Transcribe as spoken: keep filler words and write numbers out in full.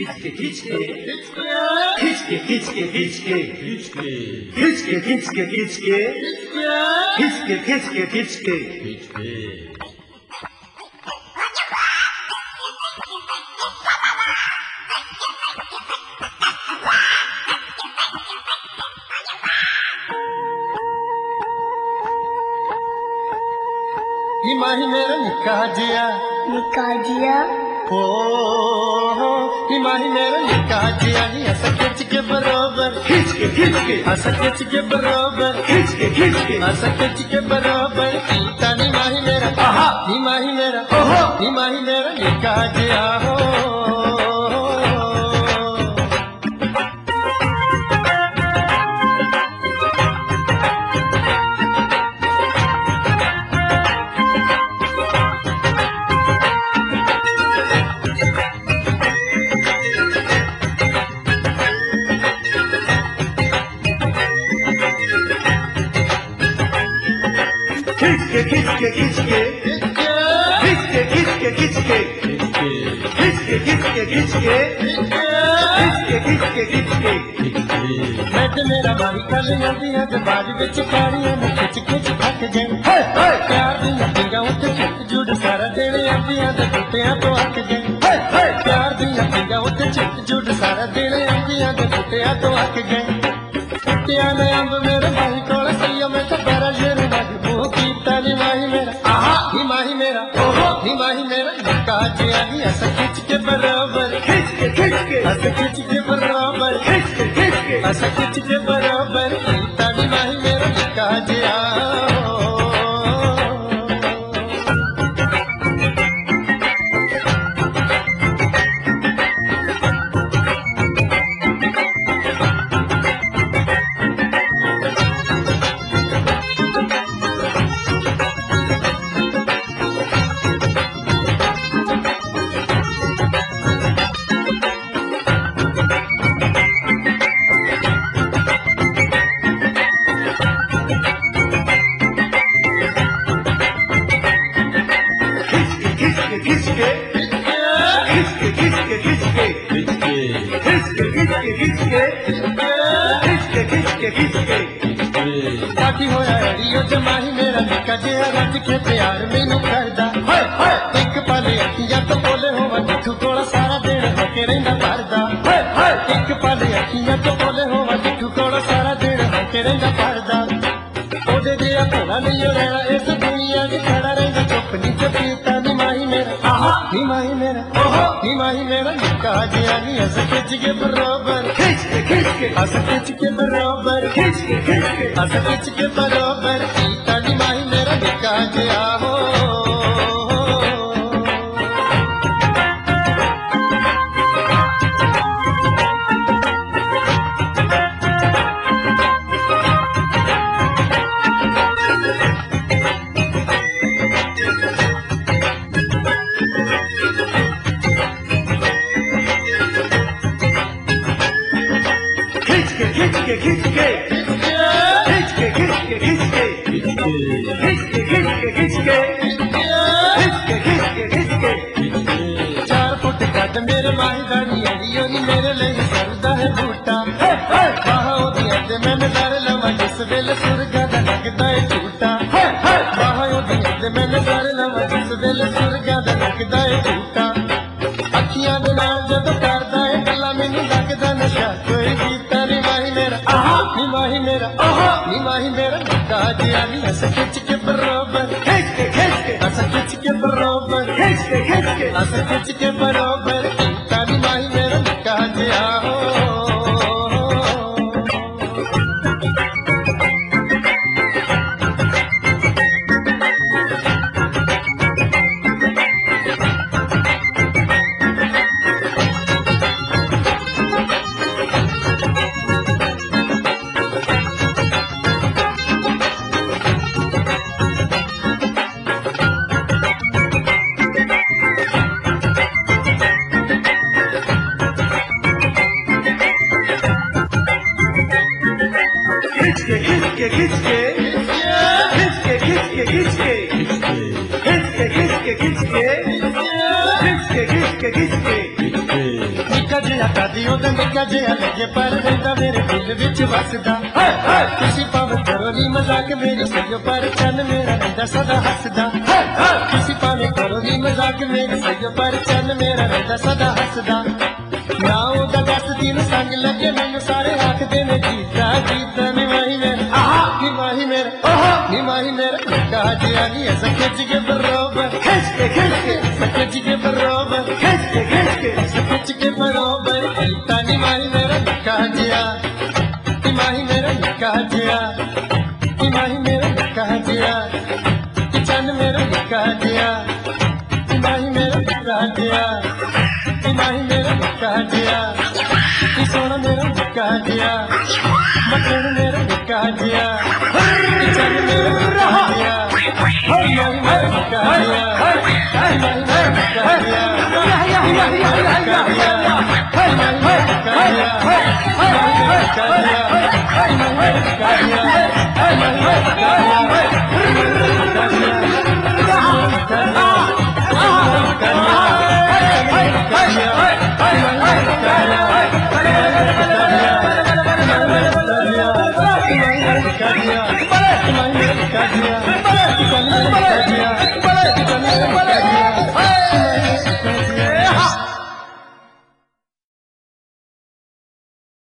के खींच के खींच के खींच के खींच के खींच के खींच के खींच के खींच के खींच के खींच के खींच के हिमाही मेरा निका जिया निका जिया हो हिमाही मेरा निका जिया नी हस खिंच के बराबर खींच के खींच के हस खिंच के बराबर खींच के खींच के हस खिंच के बराबर कीता हिमाही मेरा आहा हिमाही मेरा ओहो हिमाही मेरा निका जिया हो खींच के खींच के खींच के खींच के खींच के खींच के खींच के खींच के खींच के खींच के खींच के खींच के मैं ते मेरा भाई कल आंदी है ते बाज विच पाड़ियां में खिच खिच थक गए हाय हाय प्यार दी नदियां उत्ते चिट जुड़ सारा दिन आंदियां ते टुटियां तो अक गए हाय हाय प्यार दी नदियां उत्ते चिट जुड़ सारा दिन आंदियां ते टुटियां तो अक गए टुटियां ने अंब मेरे भाई कोल सैया मैं ते पैरा शेर मजबू कीता नी माही मेरा आहा नी माही मेरा ओहो नी माही मेरा निका जिया नी हस खिच के बराबर खींच के खींच के हस खिच के बराबर खींच के खींच के हस खिच के बराबर कीता नी माही मेरा निका जिया खींच के खींच के खींच के खींच के खींच के खींच के खींच के खींच के खींच के खींच के खींच के साथी होया अड़ियो जमाही मेरा निका जिया रच के प्यार मैनू करदा हाय हाय एक पाले अखियां तो बोले होवा जिठू कोल सारा दिन हके रहिंदा परदा हाय हाय एक पाले अखियां तो बोले होवा जिठू कोल सारा दिन हके रहिंदा परदा ओदे जिया भोला नहीं रहना इस दुनिया च खड़ा रहिंदा चुप नी चपीता नी माही मेरा आहा नी माही मेरा ओहो नी माही मेरा निका जिया नी हस खिच के बराबर खींच के खींच के हस खिच के बराबर खींच के खींच के हस खिच के बराबर कीता नी माही मेरा निका जिया हो खींच के खींच के खींच के खींच के खींच के खींच के खींच के खींच के खींच के खींच के खींच के खींच के चार फुट कद मेरे माही दानी अड़ियो नी मेरे लिए सरदा है बूटा बाहों दी अते मैंने डर लवा जिस वेले सुरगा दा लगदा है झूठा बाहों दी अते मैंने डर लवा जिस वेले सुरगा दा लगदा है झूठा अखियां दे नाल जदों करदा है गल्ला मैनू लगदा नशा कोई कीता नी माही मेरा नी माही मेरा नी माही मेरा निका जिया नी हस खिच के बराबर खींच के खींच के हस खिच के बराबर खींच के खींच के हस खिच के बराबर कीता नी माही मेरा निका जिया हो खींच के खींच के खींच के खींच के खींच के खींच के खींच के खींच के खींच के खींच के खींच के खींच के निका जिहा दादी ओदा निक्का जिहा लगे पर रहंदा मेरे दिल विच वसदा किसी पावे करो नी मजाक मेरी सजो पर चन मेरा रहंदा सदा हसदा किसी पावे करो नी मजाक मेरी सजो पर चन मेरा रहंदा सदा हसदा ना ओदा दसदी नूं संग लगे मैनू सारे आखदे ने गीता गीता निमाही मेरा निमाही मेरा निमाही मेरा निक्का जिहा नी असां खिच के बरोबर खिच के खिच के खिच के बरोबर खिच के खिच के खिच के बरोबर गीता निमाही मेरा निक्का जिहा निमाही मेरा निक्का जिहा निमाही मेरा निक्का जिहा चन मेरा निक्का जिहा निमाही मेरा निक्का जिहा निमाही मेरा निक्का जिहा सोना मेरा निक्का जिहा मटन मेरा निक्का जिहा चन मेरा निक्का जिहा निमाही मेरा निक्का जिहा निमाही मेरा निक्का जिहा निमाही मेरा निक्का जिहा निमाही मेरा निक्का जिहा निमाही मेरा निक्का जिहा निमाही मेरा निक्का जिहा निमाही मेरा निक्का जिहा